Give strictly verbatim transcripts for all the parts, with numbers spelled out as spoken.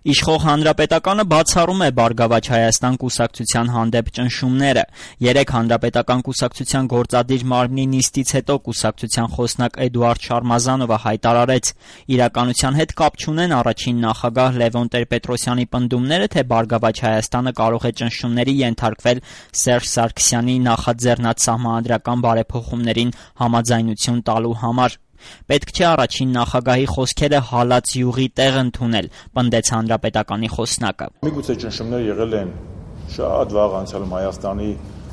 Իշխող Հանրապետականը բացառում է Բարգավաճ Հայաստան կուսակցության հանդեպ ճնշումները։ Երեկ Հանրապետական կուսակցության գործադիր մարմնի նիստից հետո կուսակցության խոսնակ Էդուարդ Շարմազանովը հայտարարեց՝ իրականության հետ կապ չունեն առաջին նախագահ Լևոն Տեր-Պետրոսյանի պնդումները, թե Բարգավաճ Հայաստանը կարող է ճնշումների ենթարկվել Սերժ Սարգսյանի նախաձեռնած սահմանադրական բարեփոխումներին համաձայնություն տալու համար։ Պետք չէ առաջին նախագահի խոսքերը հալած յուղի տեղ ընդունել, պնդեց Հանրապետականի խոսնակը։ Միգուցե ճնշումները եղել են շատ վաղ անցյալում Հայաստանի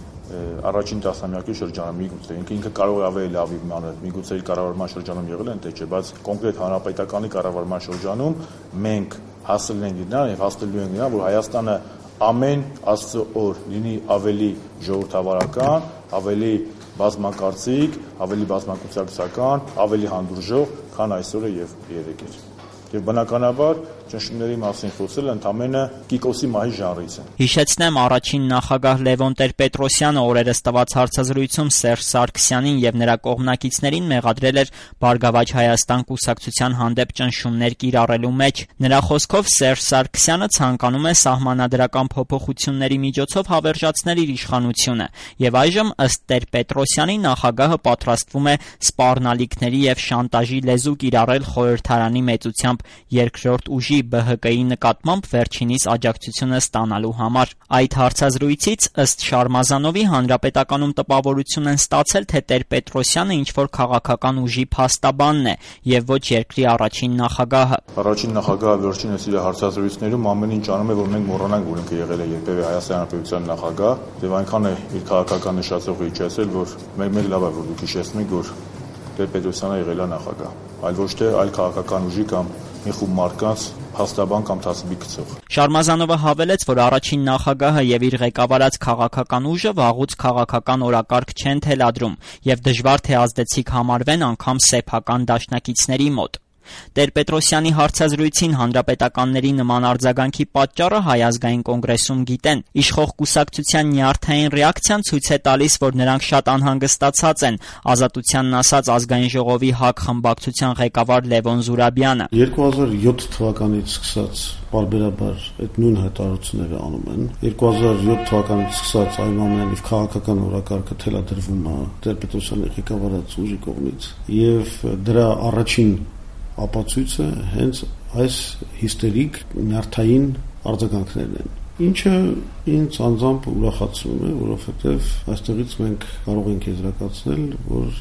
առաջին տասնամյակի շրջանում, միգուցե ինքը ինքը կարող է ավելի լավ իմանալ, միգուցե իր կառավարման շրջանում եղել են, թե չէ, բայց կոնկրետ Հանրապետականի կառավարման շրջանում մենք հասել ենք դրան եւ հասնելու ենք դրան, որ Հայաստանը ամեն Աստծո օր լինի ավելի ժողովրդավարական, ավելի բազմակարծիք, ավելի բազմակուսակցական, ավելի հանդուրժող, քան այսօր է եւ երեկ էր։ Եվ բնականաբար ճնշումների մասին խոսելը ընդամենը Կիկոսի մահի ժանրից է։ Հիշեցնեմ, առաջին նախագահ Լևոն Տեր-Պետրոսյանը օրերս տված հարցազրույցում Սերժ Սարգսյանին եւ նրա կողմնակիցներին մեղադրել էր Բարգավաճ Հայաստան կուսակցության հանդեպ ճնշումներ կիրառելու մեջ։ Նրա խոսքով Սերժ Սարգսյանը ցանկանում է սահմանադրական փոփոխությունների միջոցով հավերժացնել իր իշխանությունը, եւ այժմ ըստ Տեր-Պետրոսյանի նախագահը պատրաստվում է սպառնալիքների եւ շանտաժի լեզու կիրառել խորհրդարանի մեծությամբ երկրորդ ուժի Բ Հ Կ-ի նկատմամբ վերջինիս աջակցությունը ստանալու համար։ Այդ հարցազրույցից ըստ Շարմազանովի Հանրապետականում տպավորություն են ստացել, թե Տեր-Պետրոսյանը ինչ-որ քաղաքական ուժի փաստաբանն է եւ ոչ երկրի առաջին նախագահը։ Առաջին նախագահը վերջինս իր հարցազրույցներում ամեն ինչ անում է, որ մենք մոռանանք, որ ինքը եղել է երբևէ Հայաստանի Հանրապետության նախագահ, եւ այնքան է իր քաղաքական նշածողը իջեցել, որ մենք մեկ լավ է, որ դուք հիշեցնում եք, որ Տեր-Պետրոսյանը եղել է նախագահ, այլ ոչ թե այլ քաղաքական ուժի կամ մի խումբ մարդկանց փաստաբան կամ թասբի գցող։ Շարմազանովը հավելեց, որ առաջին նախագահը եւ իր ղեկավարած քաղաքական ուժը վաղուց քաղաքական օրակարգ չեն թելադրում եւ դժվար թե ազդեցիկ համարվեն անգամ սեփական դաշնակիցների մոտ։ Տեր-Պետրոսյանի հարցազրույցին հանրապետականների նման արձագանքի պատճառը Հայ ազգային կոնգրեսում գիտեն։ Իշխող կուսակցության նյարդային ռեակցիան ցույց է տալիս, որ նրանք շատ անհանգստացած են, Ազատությանն ասաց Ազգային ժողովի ՀԱԿ խմբակցության ղեկավար Լևոն Զուրաբյանը։ երկու հազար յոթ թվականից սկսած բարբերաբար այդ նույն հայտարարությունները անում են։ երկու հազար յոթ թվականից սկսած այնուամենայնիվ քաղաքական օրակարգը թելադրվում է Տեր-Պետրոսյանի ղեկավարած ուժի կողմից եւ դրա առաջին ապացույցը հենց այս հիստերիկ նյարդային արձագանքներն են, ինչը ինձ անձամբ ուրախացնում է, որովհետև այստեղից մենք կարող ենք եզրակացնել, որ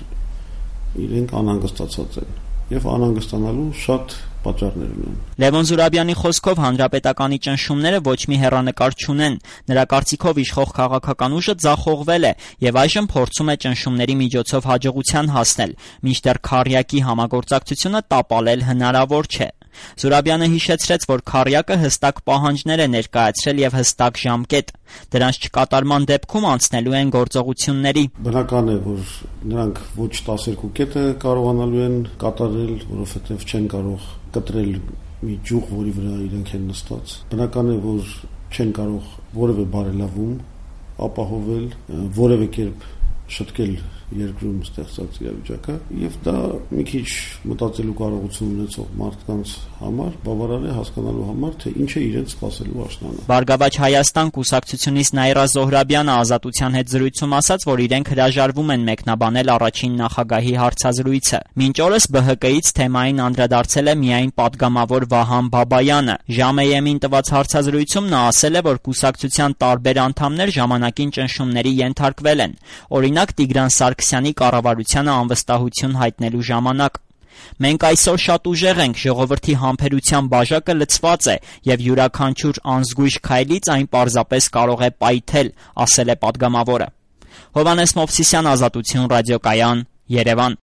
իրենք անհանգստացած են եւ անհանգստանալու շատ պատճառներ ունեն։ Լևոն Զուրաբյանի խոսքով Հանրապետականի ճնշումները ոչ մի հեռանկար չունեն։ Նրա կարծիքով իշխող քաղաքական ուժը ձախողվել է եւ այժմ փորձում է ճնշումների միջոցով հաջողության հասնել, մինչդեռ Քարյակի համագործակցությունը տապալել հնարավոր չէ։ Զուրաբյանը հիշեցրեց, որ Քարյակը հստակ պահանջներ է ներկայացրել եւ հստակ ժամկետ։ Դրանց չկատարման դեպքում անցնելու են գործողությունների։ Բնական է, որ նրանք ոչ տասներկու կետը կարողանալու են կատարել, որովհետեւ չեն կարող կտրել մի ճյուղ, որի վրա իրենք են նստած։ Բնական է, որ չեն կարող որևէ բարելավում ապահովել, որևէ կերպ շտկել երկրում ստեղծած իրավիճակը եւ դա մի քիչ մտածելու կարողություն ունեցող մարդկանց համար բավարար է հասկանալու համար, թե ինչ է իրենց սպասելու աշնանը։ Բարգավաճ Հայաստան կուսակցությունից Նաիրա Զոհրաբյանը Ազատության հետ զրույցում ասաց, որ իրենք հրաժարվում են մեկնաբանել առաջին նախագահի հարցազրույցը։ Մինչ օրս Բ Հ Կ-ից թեմային անդրադարձել է միայն պատգամավոր Վահան Բաբայանը։ Ժամ-ին տված հարցազրույցում նա ասել է, որ կուսակցության տարբեր անդամներ ժամանակին ճնշումների ենթարկվել են։ Օրինակ Տիգրան Սարգսյանի կառավարությանը անվստահություն հայտնելու ժամանակ։ Մենք այսօր շատ ուժեղ ենք, ժողովրդի համբերության բաժակը լցված է եւ յուրաքանչյուր անզգույշ քայլից այն պարզապես կարող է պայթել, ասել է պատգամավորը։ Հովհաննես Մովսիսյան, Ազատություն ռադիոկայան, Երևան։